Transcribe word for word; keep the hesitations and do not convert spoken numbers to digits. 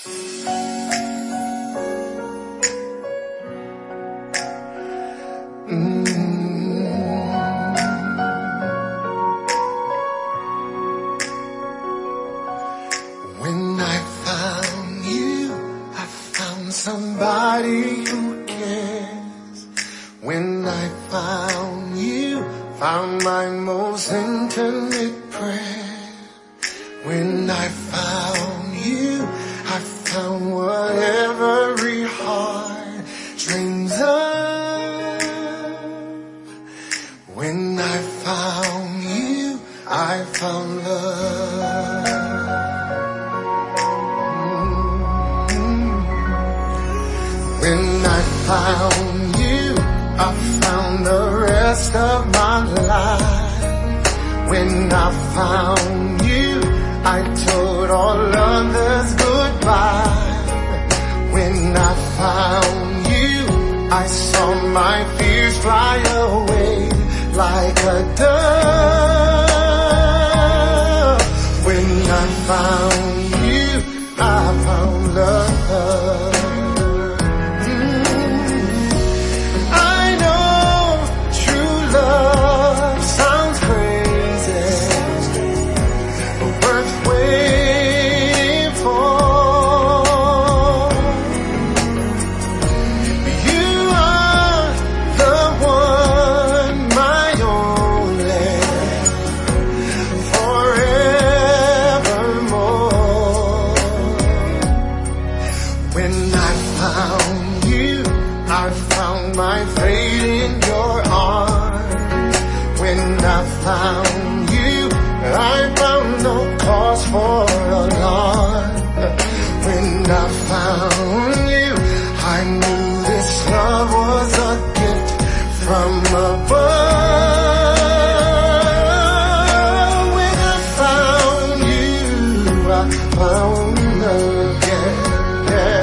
When I found you, I found somebody who cares. When I found you, found my most intimate prayer. When I found you, I found what every heart dreams of. When I found you, I found love. When I found you, I found the rest of my life. When I found you, I told all others goodbye. When I found you, I saw my fears fly away like a dove. When I found you, I found love. When I found you, I found my fate in your arms. When I found you, I found no cause for alarm. When I found you, I knew this love was a gift from above. When I found you, I found again. Yeah.